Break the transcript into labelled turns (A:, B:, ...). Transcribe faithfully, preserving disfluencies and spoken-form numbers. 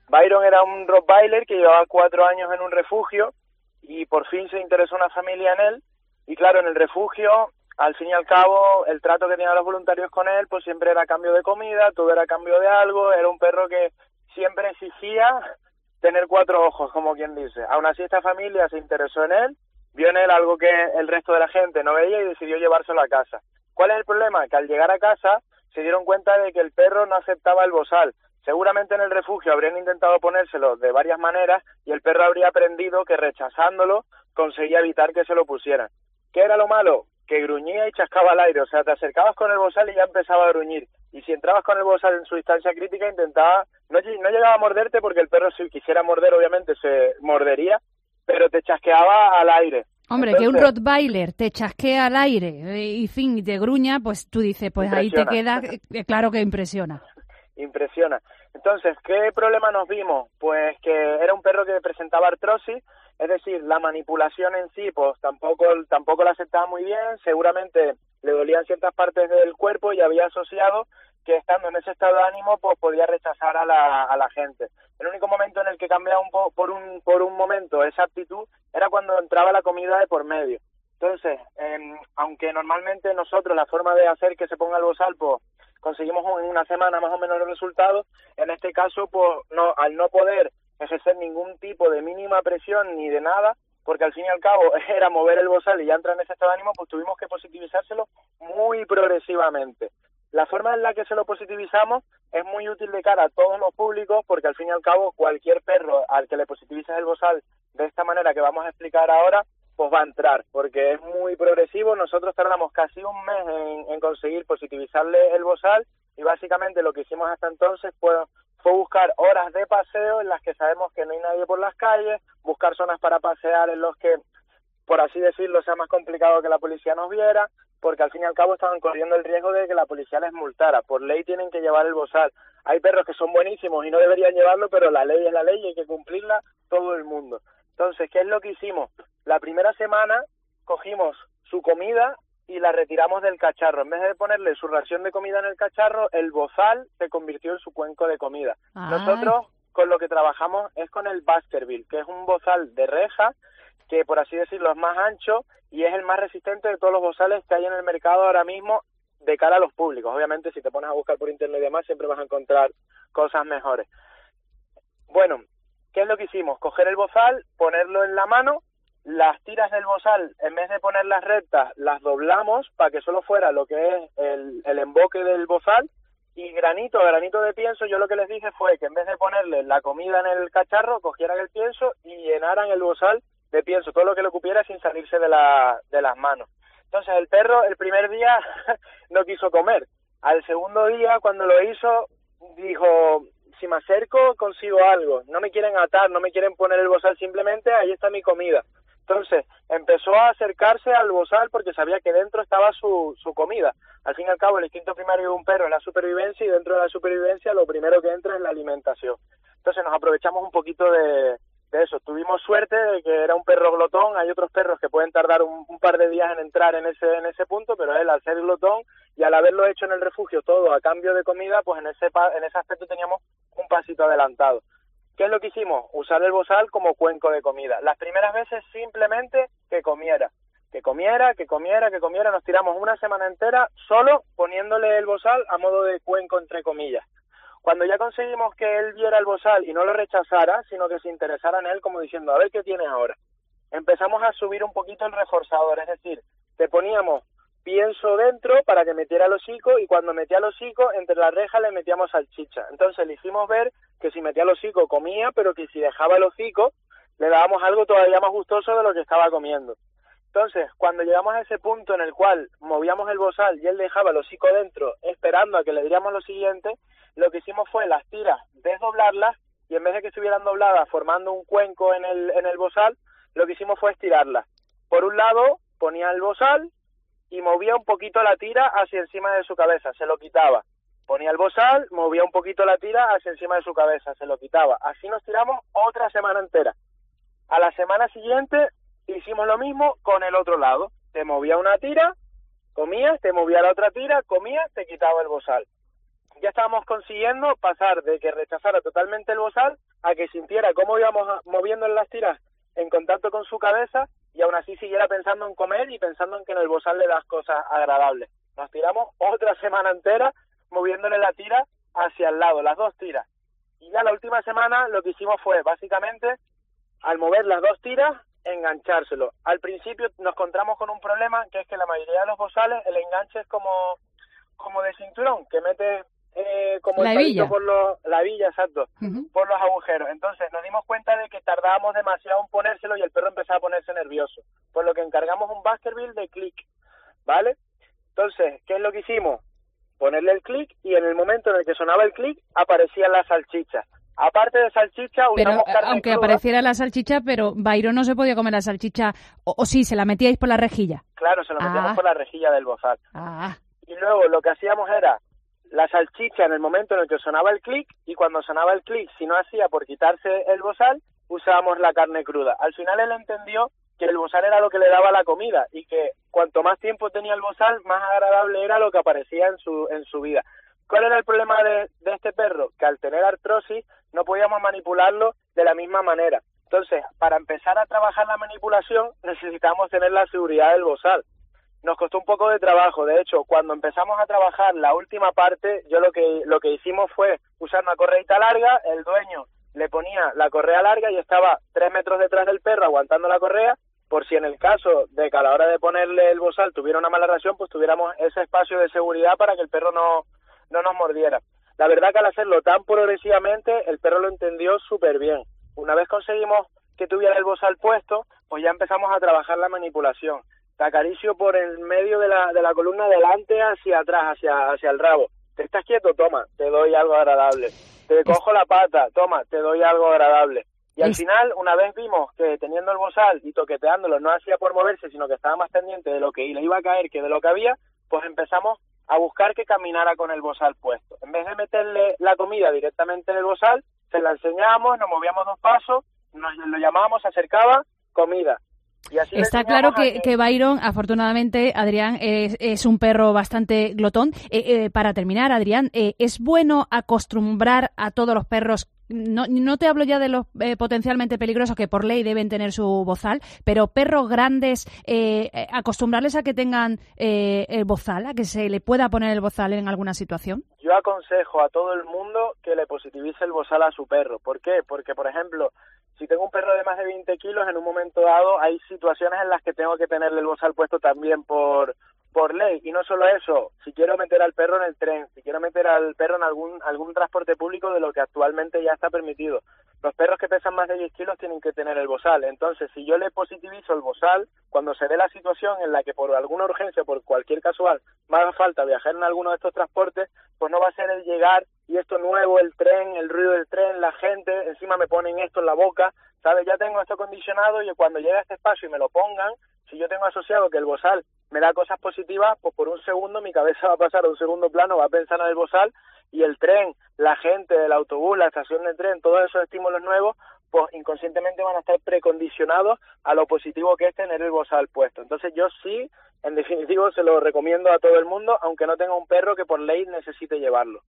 A: Byron era un Rottweiler que llevaba cuatro años en un refugio y por fin se interesó una familia en él. Y claro, en el refugio, al fin y al cabo, el trato que tenían los voluntarios con él, pues siempre era a cambio de comida, todo era a cambio de algo. Era un perro que siempre exigía tener cuatro ojos, como quien dice. Aún así, esta familia se interesó en él, vio en él algo que el resto de la gente no veía y decidió llevárselo a casa. ¿Cuál es el problema? Que al llegar a casa se dieron cuenta de que el perro no aceptaba el bozal. Seguramente en el refugio habrían intentado ponérselo de varias maneras y el perro habría aprendido que rechazándolo conseguía evitar que se lo pusieran. ¿Qué era lo malo? Que gruñía y chascaba al aire, o sea, te acercabas con el bozal y ya empezaba a gruñir. Y si entrabas con el bozal en su distancia crítica, intentaba, no, no llegaba a morderte porque el perro si quisiera morder, obviamente se mordería, pero te chasqueaba al aire.
B: Hombre, Entonces, que un Rottweiler te chasquea al aire y fin, y te gruña, pues tú dices, pues ahí te queda, claro que impresiona.
A: Impresiona. Entonces, ¿qué problema nos vimos? Pues que era un perro que presentaba artrosis, es decir, la manipulación en sí, pues tampoco, tampoco la aceptaba muy bien, seguramente le dolían ciertas partes del cuerpo y había asociado que estando en ese estado de ánimo, pues podía rechazar a la, a la gente. El único momento en el que cambiaba un po, por un por un momento esa actitud era cuando entraba la comida de por medio. Entonces, eh, aunque normalmente nosotros la forma de hacer que se ponga el bozal, pues conseguimos en una semana más o menos los resultados, en este caso, pues no, al no poder ejercer ningún tipo de mínima presión ni de nada, porque al fin y al cabo era mover el bozal y ya entrar en ese estado de ánimo, pues tuvimos que positivizárselo muy progresivamente. La forma en la que se lo positivizamos es muy útil de cara a todos los públicos, porque al fin y al cabo cualquier perro al que le positivices el bozal de esta manera que vamos a explicar ahora, pues va a entrar, porque es muy progresivo. Nosotros tardamos casi un mes en, en conseguir positivizarle el bozal y básicamente lo que hicimos hasta entonces fue, fue buscar horas de paseo en las que sabemos que no hay nadie por las calles, buscar zonas para pasear en los que, por así decirlo, sea más complicado que la policía nos viera, porque al fin y al cabo estaban corriendo el riesgo de que la policía les multara. Por ley tienen que llevar el bozal. Hay perros que son buenísimos y no deberían llevarlo, pero la ley es la ley y hay que cumplirla todo el mundo. Entonces, ¿qué es lo que hicimos? La primera semana cogimos su comida y la retiramos del cacharro. En vez de ponerle su ración de comida en el cacharro, el bozal se convirtió en su cuenco de comida. Ay. Nosotros con lo que trabajamos es con el Baskerville, que es un bozal de reja, que por así decirlo es más ancho y es el más resistente de todos los bozales que hay en el mercado ahora mismo de cara a los públicos. Obviamente, si te pones a buscar por internet y demás, siempre vas a encontrar cosas mejores. Bueno, ¿qué es lo que hicimos? Coger el bozal, ponerlo en la mano, las tiras del bozal, en vez de ponerlas rectas, las doblamos para que solo fuera lo que es el, el emboque del bozal, y granito a granito de pienso, yo lo que les dije fue que en vez de ponerle la comida en el cacharro, cogieran el pienso y llenaran el bozal de pienso, todo lo que le cupiera sin salirse de, la, de las manos. Entonces el perro el primer día no quiso comer. Al segundo día, cuando lo hizo, dijo, si me acerco consigo algo, no me quieren atar, no me quieren poner el bozal, simplemente ahí está mi comida. Entonces empezó a acercarse al bozal porque sabía que dentro estaba su, su comida. Al fin y al cabo el instinto primario de un perro es la supervivencia y dentro de la supervivencia lo primero que entra es la alimentación. Entonces nos aprovechamos un poquito de, de eso. Tuvimos suerte de que era un perro glotón. Hay otros perros que pueden tardar un, un par de días en entrar en ese en ese punto, pero él al ser glotón y al haberlo hecho en el refugio todo a cambio de comida, pues en ese en ese aspecto teníamos un pasito adelantado. ¿Qué es lo que hicimos? Usar el bozal como cuenco de comida. Las primeras veces simplemente que comiera, que comiera, que comiera, que comiera. Nos tiramos una semana entera solo poniéndole el bozal a modo de cuenco entre comillas. Cuando ya conseguimos que él viera el bozal y no lo rechazara, sino que se interesara en él como diciendo, a ver qué tiene ahora, empezamos a subir un poquito el reforzador, es decir, te poníamos pienso dentro para que metiera el hocico y cuando metía el hocico, entre la reja le metíamos salchicha. Entonces le hicimos ver que si metía el hocico comía, pero que si dejaba el hocico le dábamos algo todavía más gustoso de lo que estaba comiendo. Entonces, cuando llegamos a ese punto en el cual movíamos el bozal y él dejaba el hocico dentro esperando a que le diéramos lo siguiente, lo que hicimos fue las tiras desdoblarlas y en vez de que estuvieran dobladas formando un cuenco en el, en el bozal, lo que hicimos fue estirarlas. Por un lado ponía el bozal y movía un poquito la tira hacia encima de su cabeza, se lo quitaba. Ponía el bozal, movía un poquito la tira hacia encima de su cabeza, se lo quitaba. Así nos tiramos otra semana entera. A la semana siguiente hicimos lo mismo con el otro lado. Te movía una tira, comías, te movía la otra tira, comías, te quitaba el bozal. Ya estábamos consiguiendo pasar de que rechazara totalmente el bozal a que sintiera cómo íbamos moviendo en las tiras en contacto con su cabeza y aún así siguiera pensando en comer y pensando en que en el bozal le das cosas agradables. Nos tiramos otra semana entera moviéndole la tira hacia el lado, las dos tiras. Y ya la última semana lo que hicimos fue, básicamente, al mover las dos tiras, enganchárselo. Al principio nos encontramos con un problema, que es que la mayoría de los bozales, el enganche es como, como de cinturón, que mete eh, como
B: la
A: el
B: hebilla.
A: por los, la hebilla, exacto, uh-huh. por los agujeros. Entonces nos dimos cuenta de que tardábamos demasiado en ponérselo y el perro empezaba a ponerse nervioso. Por lo que encargamos un Baskerville de click, ¿vale? Entonces, ¿qué es lo que hicimos? Ponerle el click y en el momento en el que sonaba el click aparecían las salchichas. Aparte de salchicha, usamos
B: pero,
A: carne
B: aunque
A: cruda.
B: apareciera la salchicha, pero Byron no se podía comer la salchicha, o, o sí, se la metíais por la rejilla.
A: Claro, se lo metíamos
B: ah.
A: por la rejilla del bozal.
B: Ah.
A: Y luego lo que hacíamos era la salchicha en el momento en el que sonaba el click, y cuando sonaba el click, si no hacía por quitarse el bozal, usábamos la carne cruda. Al final él entendió que el bozal era lo que le daba la comida y que cuanto más tiempo tenía el bozal, más agradable era lo que aparecía en su en su vida. ¿Cuál era el problema de, de este perro? Que al tener artrosis no podíamos manipularlo de la misma manera. Entonces, para empezar a trabajar la manipulación, necesitamos tener la seguridad del bozal. Nos costó un poco de trabajo. De hecho, cuando empezamos a trabajar la última parte, yo lo que lo que hicimos fue usar una correita larga, el dueño le ponía la correa larga y estaba tres metros detrás del perro aguantando la correa, por si en el caso de que a la hora de ponerle el bozal tuviera una mala reacción, pues tuviéramos ese espacio de seguridad para que el perro no, no nos mordiera. La verdad que al hacerlo tan progresivamente, el perro lo entendió súper bien. Una vez conseguimos que tuviera el bozal puesto, pues ya empezamos a trabajar la manipulación. Te acaricio por el medio de la, de la columna delante hacia atrás, hacia, hacia el rabo. ¿Te estás quieto? Toma, te doy algo agradable. Te cojo la pata, toma, te doy algo agradable. Y al final, una vez vimos que teniendo el bozal y toqueteándolo no hacía por moverse, sino que estaba más pendiente de lo que le iba a caer que de lo que había, pues empezamos a buscar que caminara con el bozal puesto. En vez de meterle la comida directamente en el bozal, se la enseñábamos, nos movíamos dos pasos, nos lo llamábamos, se acercaba, comida. Y así
B: está claro que, que... que Byron, afortunadamente, Adrián, es, es un perro bastante glotón. Eh, eh, para terminar, Adrián, eh, ¿es bueno acostumbrar a todos los perros? No, no te hablo ya de los eh, potencialmente peligrosos que por ley deben tener su bozal, pero perros grandes, eh, acostumbrarles a que tengan eh, el bozal, a que se le pueda poner el bozal en alguna situación.
A: Yo aconsejo a todo el mundo que le positivice el bozal a su perro. ¿Por qué? Porque, por ejemplo, si tengo un perro de más de veinte kilos, en un momento dado hay situaciones en las que tengo que tenerle el bozal puesto también por por ley. Y no solo eso, si quiero meter al perro en el tren, si quiero meter al perro en algún algún transporte público de lo que actualmente ya está permitido. Los perros que pesan más de diez kilos tienen que tener el bozal. Entonces, si yo le positivizo el bozal, cuando se dé la situación en la que por alguna urgencia, por cualquier casual, me haga falta viajar en alguno de estos transportes, pues no va a ser el llegar y esto nuevo, el tren, el ruido del tren, la gente, encima me ponen esto en la boca, ¿sabes? Ya tengo esto condicionado y cuando llegue a este espacio y me lo pongan, si yo tengo asociado que el bozal me da cosas positivas, pues por un segundo mi cabeza va a pasar a un segundo plano, va a pensar en el bozal y el tren, la gente, el autobús, la estación de tren, todos esos estímulos nuevos, pues inconscientemente van a estar precondicionados a lo positivo que es tener el bozal puesto. Entonces yo sí, en definitivo, se lo recomiendo a todo el mundo, aunque no tenga un perro que por ley necesite llevarlo.